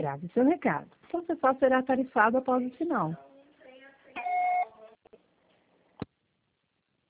Grave seu recado. O processal será tarifado após o sinal.